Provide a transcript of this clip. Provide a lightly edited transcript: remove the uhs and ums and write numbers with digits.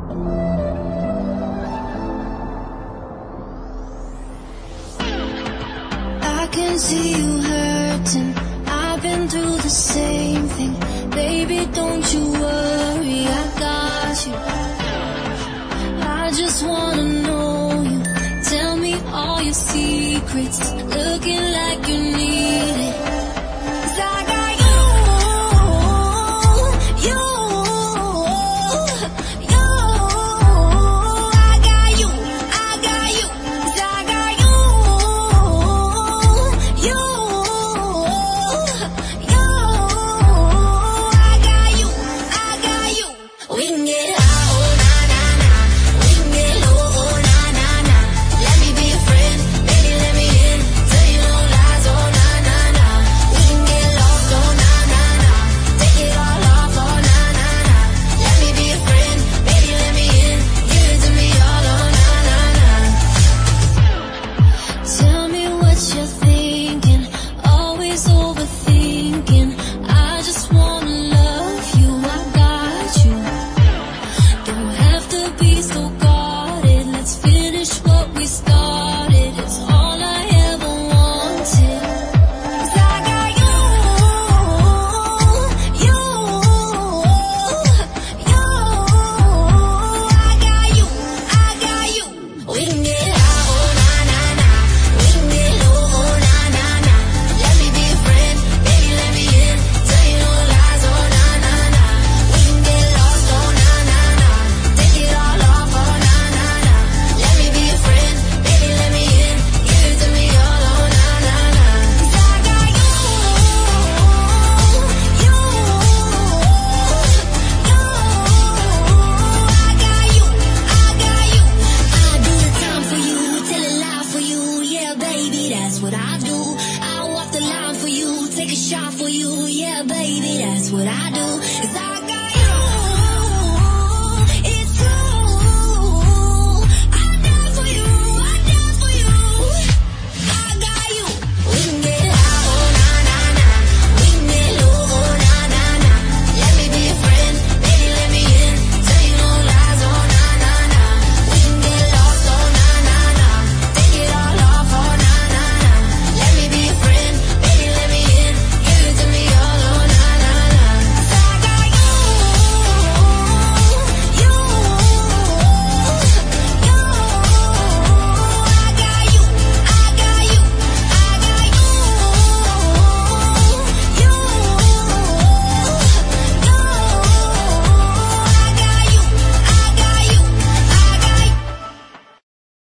I can see you hurting. I've been through the same thing. Baby, don't you worry, I got you. I just wanna know you. Tell me all your secrets. Looking like you need it. 'Cause I got you, you, you. I got you, I got you. 'Cause I got you, you, you. I got you, I got you. We can get